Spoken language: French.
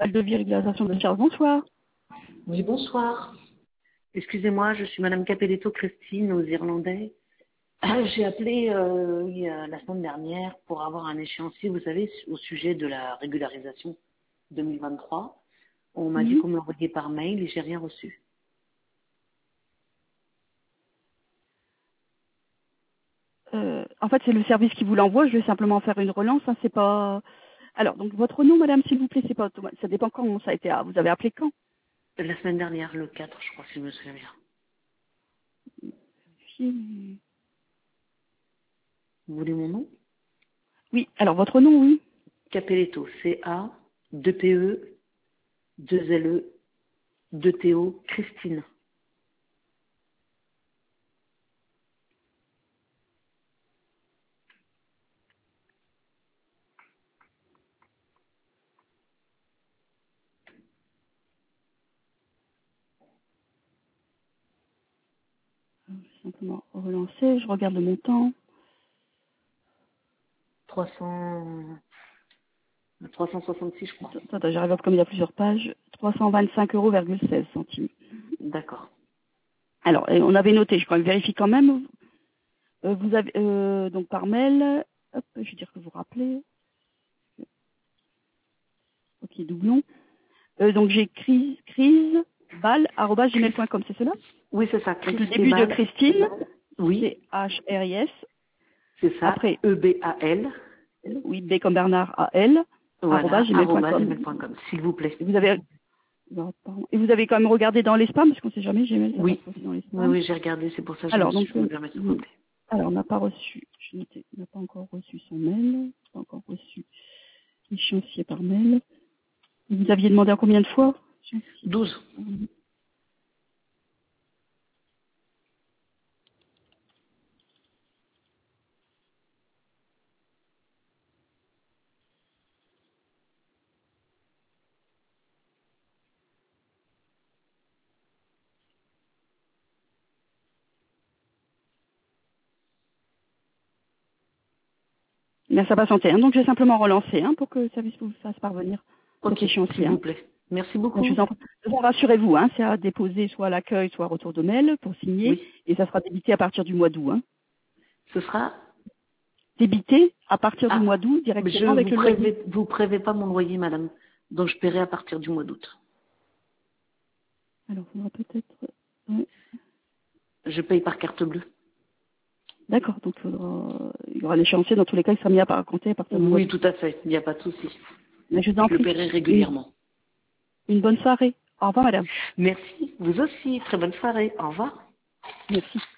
devis régularisation de charge, bonsoir. Oui, bonsoir. Excusez-moi, je suis Madame Capeletto Christine aux Irlandais. J'ai appelé la semaine dernière pour avoir un échéancier, vous savez, au sujet de la régularisation 2023. On m'a dit Mhm. qu'on me l'envoyait par mail et j'ai rien reçu. En fait, c'est le service qui vous l'envoie. Je vais simplement faire une relance. Hein, c'est pas. Alors, donc votre nom, madame, s'il vous plaît, c'est pas automatique. Ça dépend quand ça a été. Vous avez appelé quand? La semaine dernière, le 4, je crois, si je me souviens bien. Vous voulez mon nom? Oui. Alors, votre nom, oui. Capeletto, C-A, 2-P-E, 2-L-E, 2-T-O, Christine. Simplement relancer. Je regarde le montant. 366, je crois. Attends, j'arrive à comme il y a plusieurs pages. 325,16 €. D'accord. Alors, on avait noté. Je crois que je vérifie quand même. Vous avez donc par mail. Hop, je vais dire que vous rappelez. Ok, doublon. Donc j'ai crisebal@gmail.com, c'est cela? Oui, c'est ça, Donc le début de Christebal. Christine, Oui, c'est H-R-I-S. c'est ça, Après, E-B-A-L. oui, B comme Bernard A-L, Voilà, arobase gmail.com. gmail.com, s'il vous plaît. Et vous avez, non, pardon. Et vous avez quand même regardé dans les spams, parce qu'on sait jamais, Gmail, ça passe Oui, aussi dans les oui, spams. oui, j'ai regardé, c'est pour ça que Alors, donc, je me permets de vous rappeler. alors, on n'a pas reçu, je notais, on n'a pas encore reçu son mail, pas encore reçu l'échéancier par mail. Vous aviez demandé en combien de fois? 12. Merci à patienter, hein. Donc, je vais simplement relancer, hein, pour que le service vous fasse parvenir cet Ok, échéancier, s'il hein. vous plaît. Merci Je beaucoup. vous en prie. Rassurez-vous, hein, c'est à déposer soit à l'accueil, soit à retour de mail pour signer, Oui, et ça sera débité à partir du mois d'août. Hein. ce sera... Débité à partir du Ah, mois d'août je directement avec le loyer. vous prévez pas mon loyer, madame. Donc je paierai à partir du mois d'août. Alors, il faudra peut-être... ouais. Je paye par carte bleue. D'accord, donc il y aura l'échéancier dans tous les cas qui sera mis à compter à partir du mois Oui, d'août. tout à fait, il n'y a pas de souci. Mais je vous en Je le prie. paierai Une, régulièrement. une bonne soirée. Au revoir, madame. Merci, vous aussi. Très bonne soirée. Au revoir. Merci.